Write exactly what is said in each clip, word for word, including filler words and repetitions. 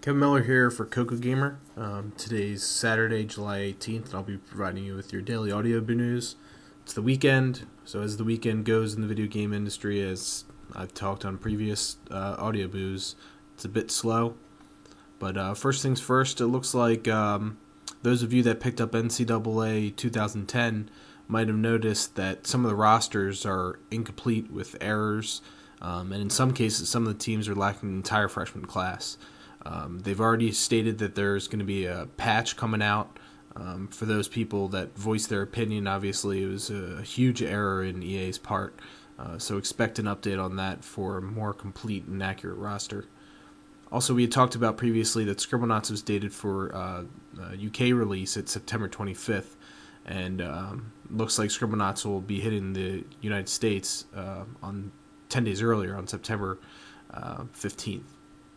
Kevin Miller here for Coco Gamer. Um, today's Saturday, July eighteenth, and I'll be providing you with your daily audio news. It's the weekend, so as the weekend goes in the video game industry, as I've talked on previous uh, audio booze, it's a bit slow. But uh, first things first, it looks like um, those of you that picked up N C double A twenty ten might have noticed that some of the rosters are incomplete with errors, um, and in some cases, some of the teams are lacking an entire freshman class. Um, they've already stated that there's going to be a patch coming out um, for those people that voice their opinion. Obviously, it was a huge error in E A's part, uh, so expect an update on that for a more complete and accurate roster. Also, we had talked about previously that Scribblenauts was dated for uh, a U K release at September twenty-fifth, and um, looks like Scribblenauts will be hitting the United States uh, on ten days earlier, on September uh, fifteenth.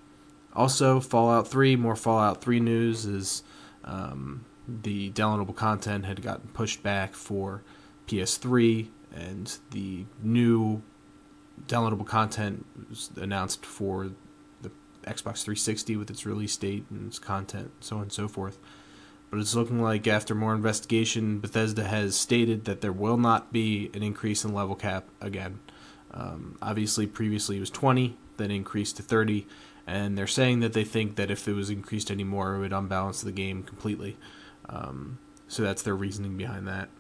Also, Fallout three, more Fallout three news is um, the downloadable content had gotten pushed back for P S three, and the new downloadable content was announced for the Xbox three sixty with its release date and its content, so on and so forth. But it's looking like after more investigation, Bethesda has stated that there will not be an increase in level cap again. Um, obviously, previously it was twenty, then increased to thirty, and they're saying that they think that if it was increased anymore, it would unbalance the game completely. Um, so that's their reasoning behind that.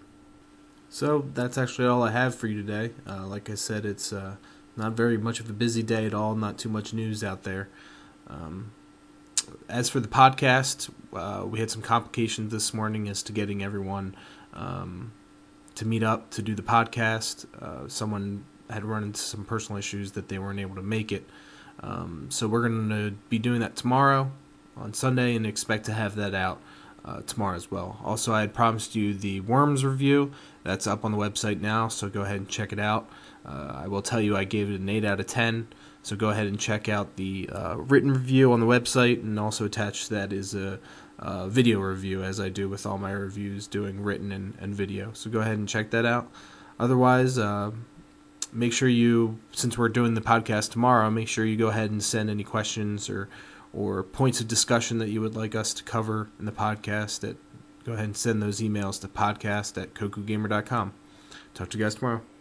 So that's actually all I have for you today. Uh, like I said, it's uh, not very much of a busy day at all, not too much news out there. Um, as for the podcast, uh, we had some complications this morning as to getting everyone um, to meet up to do the podcast. Uh, someone had run into some personal issues that they weren't able to make it. Um, so we're going to be doing that tomorrow on Sunday and expect to have that out uh, tomorrow as well. Also, I had promised you the Worms review. That's up on the website now, so go ahead and check it out. Uh, I will tell you I gave it an eight out of ten, so go ahead and check out the uh, written review on the website, and also attached to that is a, a video review, as I do with all my reviews, doing written and, and video. So go ahead and check that out. Otherwise, uh, make sure you, since we're doing the podcast tomorrow, make sure you go ahead and send any questions or or points of discussion that you would like us to cover in the podcast. That go ahead and send those emails to podcast at coco gamer dot com. Talk to you guys tomorrow.